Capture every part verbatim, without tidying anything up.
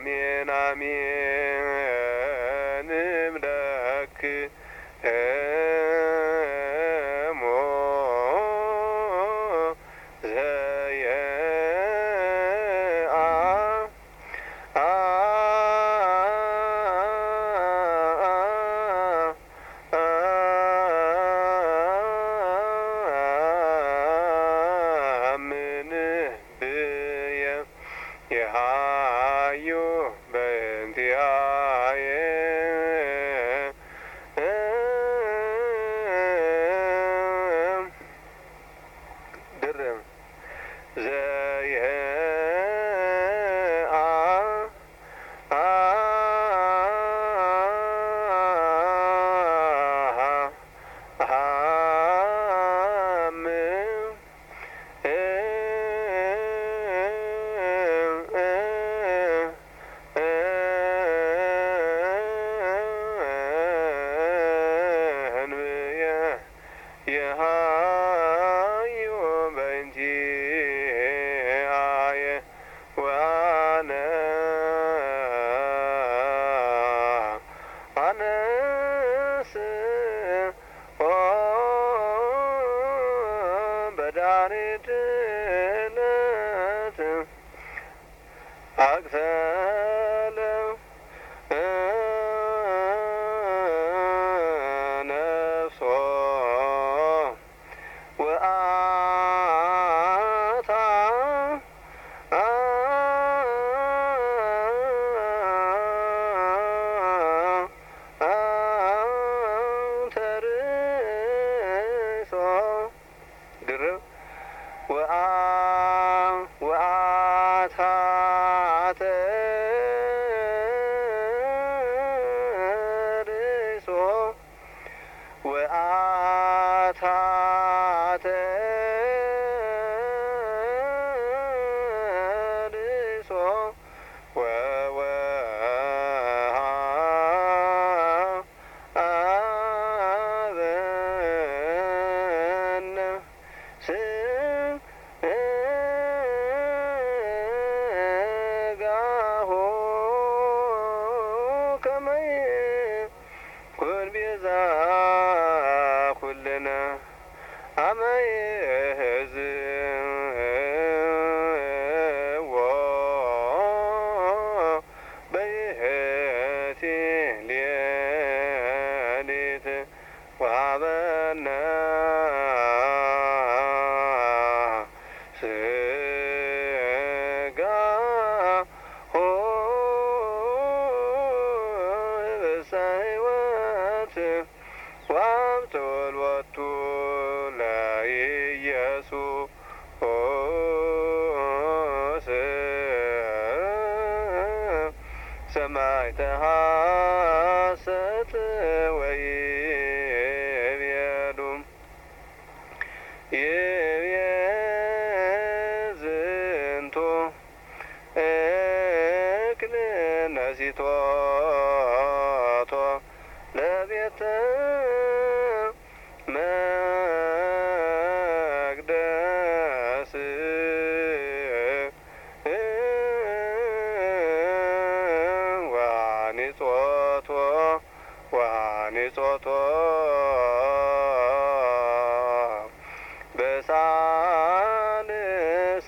አሜን አሜን እምለክ እሞ ዘየአ አምን ብየ የሃዩ በእንቲአየ ድርም ዘየአ የሃዩ በእንቲአየ ወአነ አነስኦ በዳሪት ዕለት አቅተለ ነፍሶ ወአታ ተርሶ ድርብ ወአ ወአታ ተርሶ ወአታ ተርሶ ወወሀበነ ስጋሆ ከመ ይኩን ቤዛ ኩልነ አመ ይሕዝዎ በይእቲ ሌሊት ወሀበነ ስጋሆ ህብስተ ሕይወት ወአምጥልወቱ ለኢየሱስ ሰማዕተ ሐሰት ወይቤሉ ይቤ ዝንቱ እክል ነሲቶቶ ለቤተ መቅደስ ወአኒጾቶ ወአኒጾቶ በሳልስ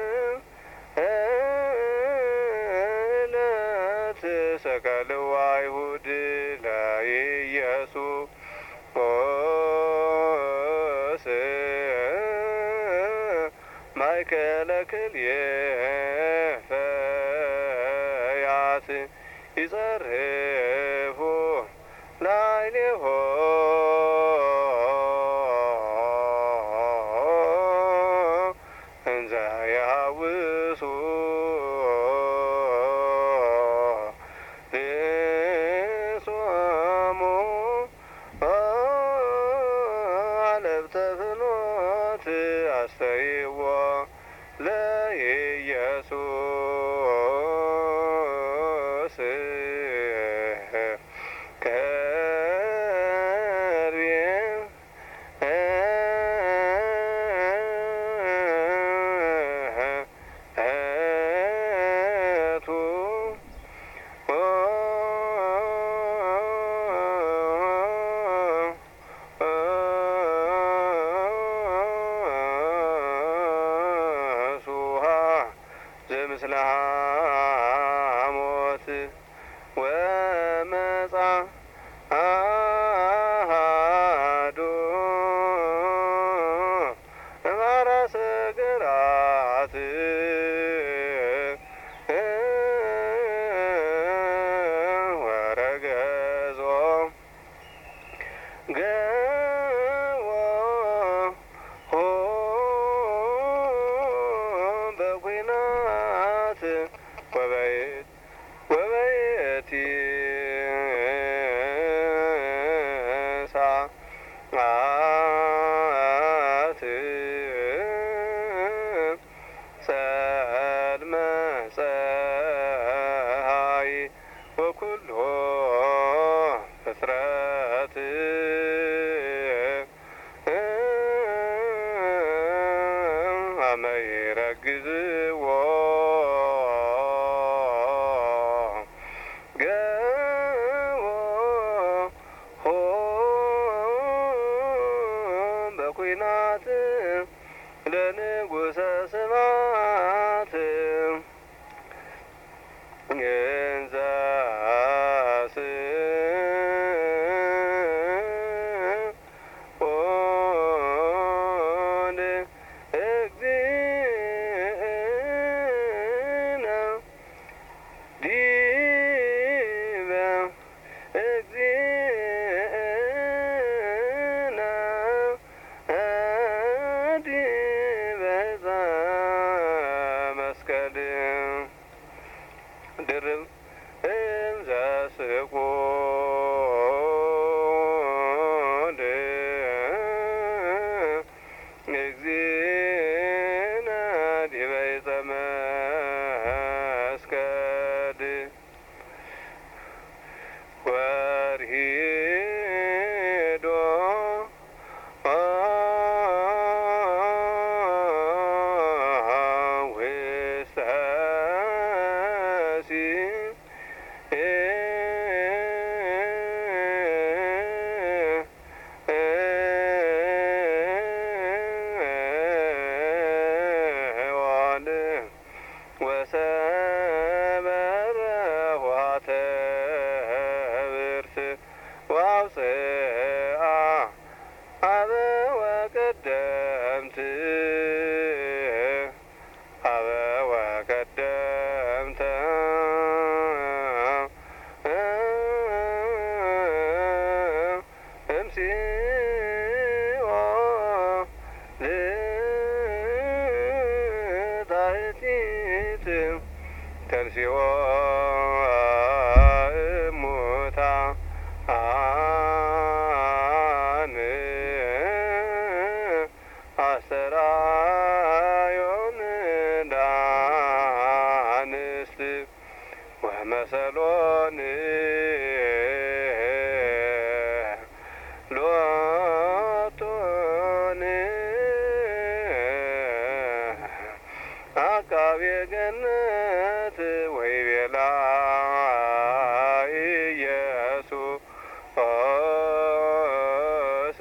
ዕለት ሰቀልዋ አይሁድ ለኢየሱስ ማእከለ ክልኤ ፈያት ይጸርፉ ላዕሌሆ እንዘ ያውሱ ሶሙ አለብተ ፍኖት አስተይዎ ለኢየሱስ ዘምስለ ሐሞት ወመጻ አሐዱ እምአራሰ ገራት ወረገዞ ገቦ በኩናት ወበይት ወበይቲ ሰዓት ጸልመ ፀሐይ ወኩሎ ፍጥረት አመ ይረግዝዎ ገቦ በኩናት ለንጉሠ ስብሐት እንዘ ስኦን እግዚእነ ዲበ እግዚእነ ዲበ ዕፀ መስቀል ድርብ እምዘ ስቁል እግዚእነ ዲበ ዕፀ መስቀል ወርሂዶ ውስተ ሲኦል ወሰበረ ኆኃተ ብርት ወአውፅአ ኀበ ወቀደምት ኀበ ወቀደምተ እምሲኦል ታሕቲት ተንሥኦ እሙታን አስተርአዮን ለአንስት ወመሰሎን ሎቶን አቃቤ ገነት ወይቤላ ኢየሱስ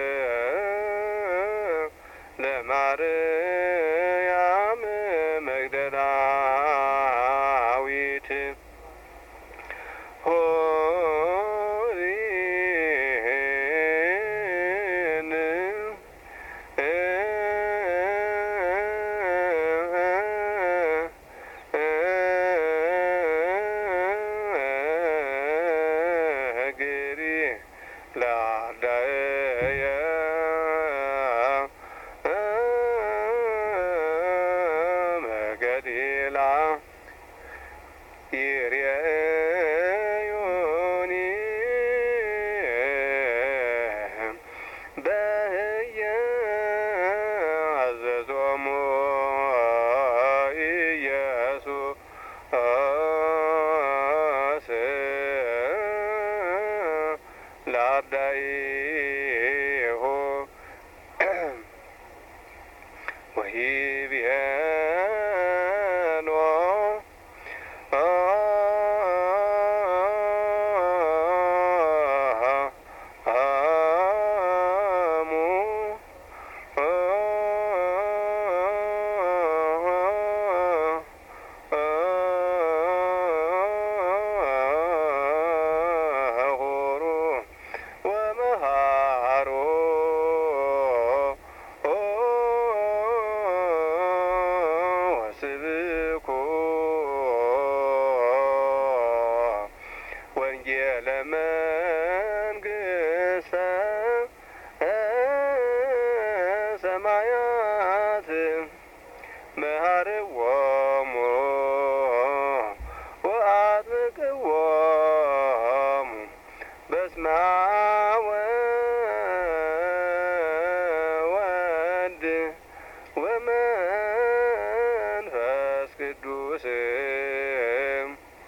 ለማርያም መግደላዊት ሆሪን ግሪ ላዳየ መገሊላ ይርአዮኒ በህየ አዘዞሙ ኢየሱስ ለአርዳኢሁ ወይቤሎ ለመ